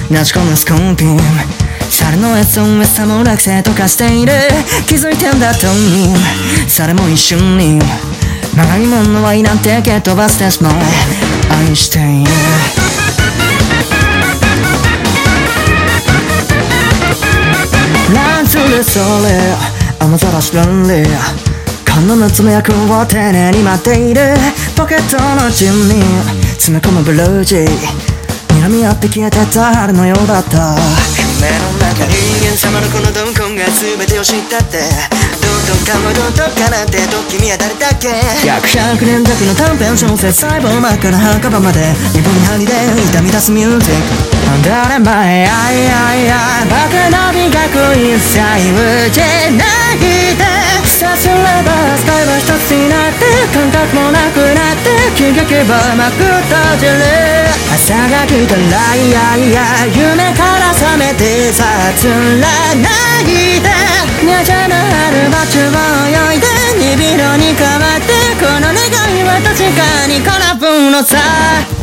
なじ込むスコンピン猿の SOS も落成とかしている気づいてんだとにそれも一瞬に長いものはいなんて蹴飛ばしてしまう愛しているランツーでそれ雨ざらし乱れ観音の爪役を丁寧に待っているポケットのジムに詰め込むブルージー睨み合って消えてた春のようだった夢の中人間様のこの鈍根が全てを知ったってどうとかもどうとかなんてと君は誰だっけ100年弱の短編小説細胞真っ赤な墓場まで二分針で痛み出すミュージック誰前あいあいあいバカな美学一切無知ないでさすればスカイは一つになって感覚もなくなって気がけばまく閉じる朝が来たらいやいや夢から覚めてさつらないでにゃじゃな春場中を泳いで鈍色に変わってこの願いは確かに空ぶのさ